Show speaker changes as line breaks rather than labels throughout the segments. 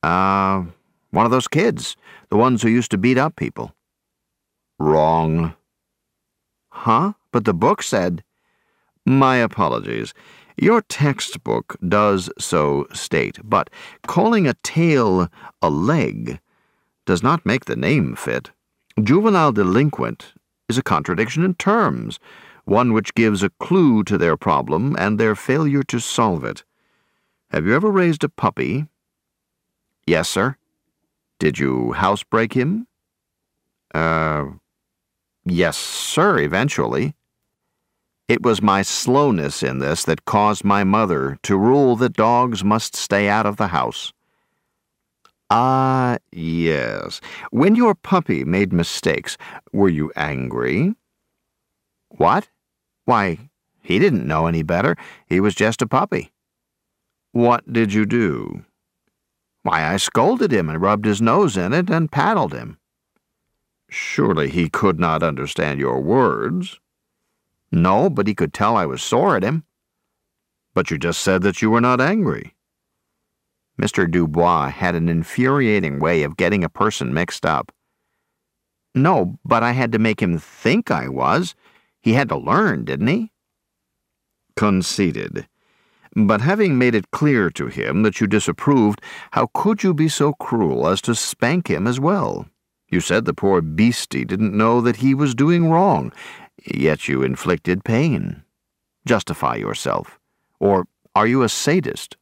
One of those kids, the ones who used to beat up people. Wrong. Huh? But the book said... My apologies. Your textbook does so state, but calling a tail a leg does not make the name fit. Juvenile delinquent is a contradiction in terms, one which gives a clue to their problem and their failure to solve it. Have you ever raised a puppy? Yes, sir. Did you housebreak him? Yes, sir, eventually. It was my slowness in this that caused my mother to rule that dogs must stay out of the house. Ah, yes. When your puppy made mistakes, were you angry? What? Why, he didn't know any better. He was just a puppy. What did you do? Why, I scolded him and rubbed his nose in it and paddled him. Surely he could not understand your words. No, but he could tell I was sore at him. But you just said that you were not angry. Mr. Dubois had an infuriating way of getting a person mixed up. No, but I had to make him think I was. He had to learn, didn't he? Conceded. But having made it clear to him that you disapproved, how could you be so cruel as to spank him as well? You said the poor beastie didn't know that he was doing wrong, yet you inflicted pain. Justify yourself. Or are you a sadist?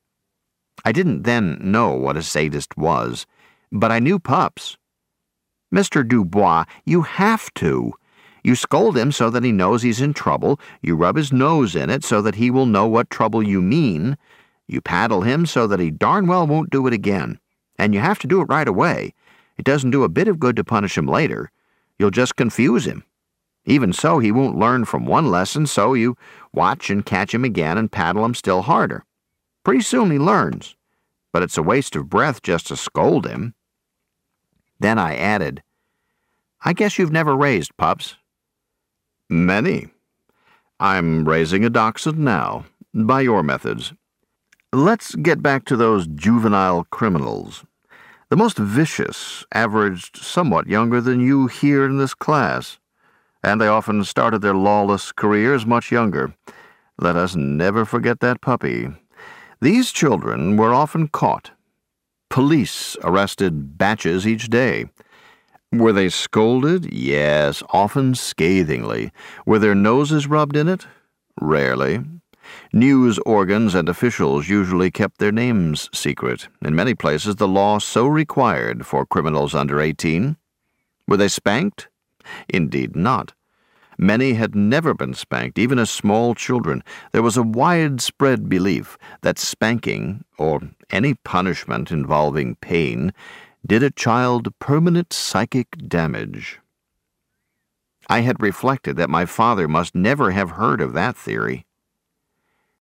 I didn't then know what a sadist was, but I knew pups. Mr. Dubois, you have to. You scold him so that he knows he's in trouble. You rub his nose in it so that he will know what trouble you mean. You paddle him so that he darn well won't do it again. And you have to do it right away. It doesn't do a bit of good to punish him later. You'll just confuse him. Even so, he won't learn from one lesson, so you watch and catch him again and paddle him still harder. Pretty soon he learns, but it's a waste of breath just to scold him. Then I added, I guess you've never raised pups. Many. I'm raising a dachshund now, by your methods. Let's get back to those juvenile criminals. The most vicious averaged somewhat younger than you here in this class, and they often started their lawless careers much younger. Let us never forget that puppy. These children were often caught. Police arrested batches each day. Were they scolded? Yes, often scathingly. Were their noses rubbed in it? Rarely. News organs and officials usually kept their names secret. In many places, the law so required for criminals under 18. Were they spanked? Indeed not. Many had never been spanked, even as small children. There was a widespread belief that spanking, or any punishment involving pain, did a child permanent psychic damage. I had reflected that my father must never have heard of that theory.